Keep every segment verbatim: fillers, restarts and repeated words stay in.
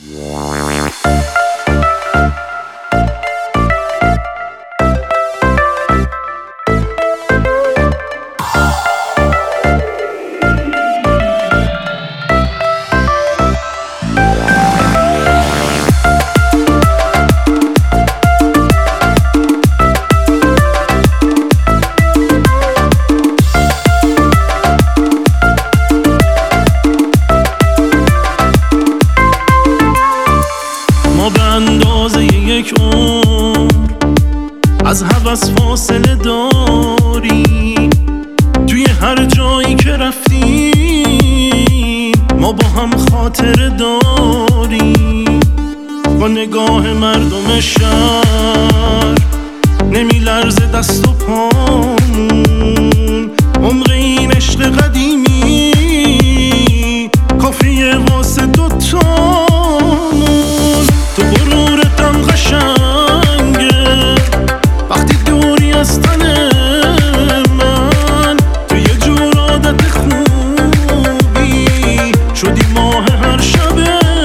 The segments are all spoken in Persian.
ما به اندازه یک عمر از هوس فاصله داریم، توی هر جایی که رفتیم ما با هم خاطره داریم. با نگاه مردم شهر نمی لرزه دست و پامون، عمق این عشق قدیمی کافیه واسه دوتامون. تو غرورتم قشنگه وقتی دوری از تن من، تو یه جور عادت خوبی شدی ماه هر شب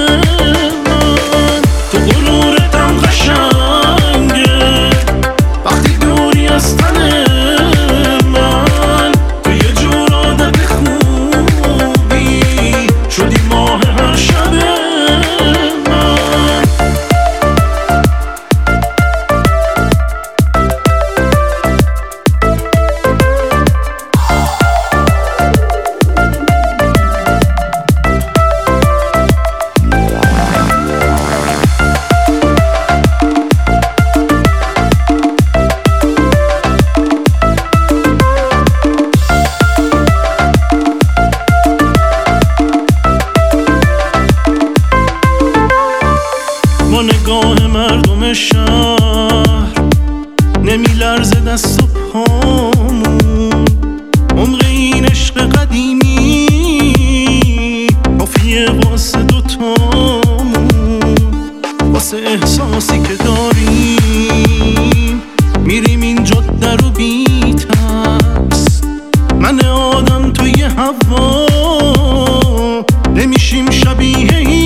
من. تو غرورتم قشنگه وقتی دوری از تن من، تو یه جور عادت خوبی شدی ماه هر شب من. با نگاه مردم شهر نمی لرزه دست و پامون، عمق این عشق قدیمی کافیه واسه دوتامون. واسه احساسی که داریم میریم این جاده رو بی ترس، من آدم توی هوا نمیشیم شبیه